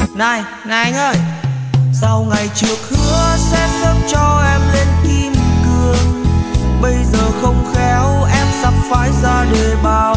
Này, này anh ơi. Sau ngày trước hứa sẽ xếp cho em lên kim cương, bây giờ không khéo em sắp phải ra đề báo.